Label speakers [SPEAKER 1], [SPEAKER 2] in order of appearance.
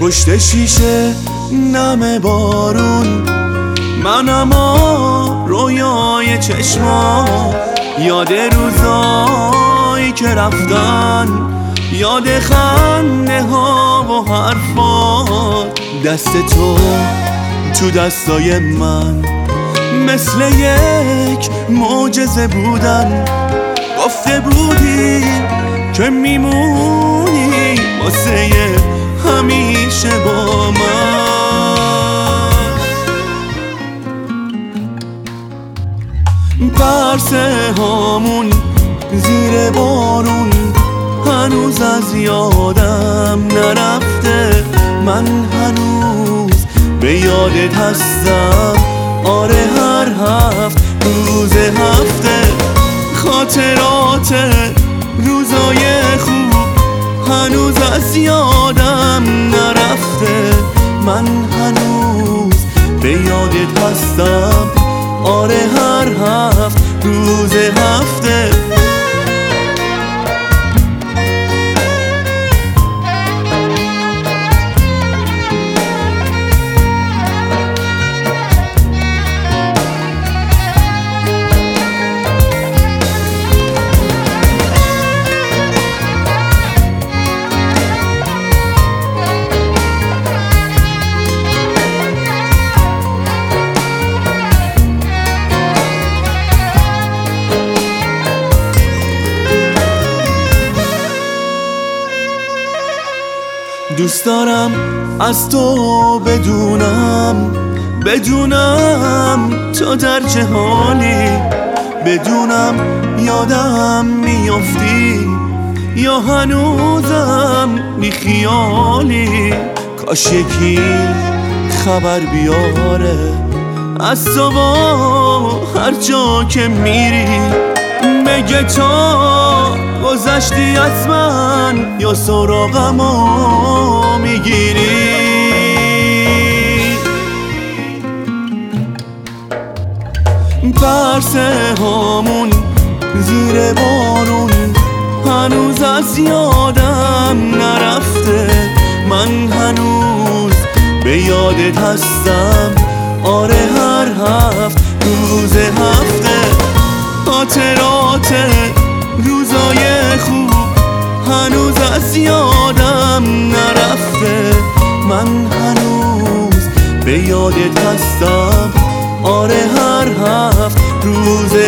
[SPEAKER 1] پشت شیشه نم بارون، من اما رویای چشما، یاد روزایی که رفتن، یاد خنده ها و حرفات. دست تو دستای من مثل یک معجزه بودن، گفته بودی که میمونی واسه همیشه با من. پرسه هامون زیر بارون هنوز از یادم نرفته، من هنوز به یادت هستم. آره هر هفت روز هفته خاطرات روزای خوب هنوز از یادم نرفته، من هنوز به یادت هستم. آره هر هفت روز هفته. دوست دارم از تو بدونم تو در چه حالی، بدونم یادم میافتی یا هنوزم بی خیالی. کاش یکی خبر بیاره از تو با هر جا که میری، بگه تو گذشتی از من یا سراغمو میگیری. پرسه هامون زیر بارون هنوز از یادم نرفته، من هنوز به یادت هستم. آره هر هفت روز هفته خاطرات روزای خوب هنوز از یادم نرفته، من هنوز به یادت هستم. آره هر هفت روز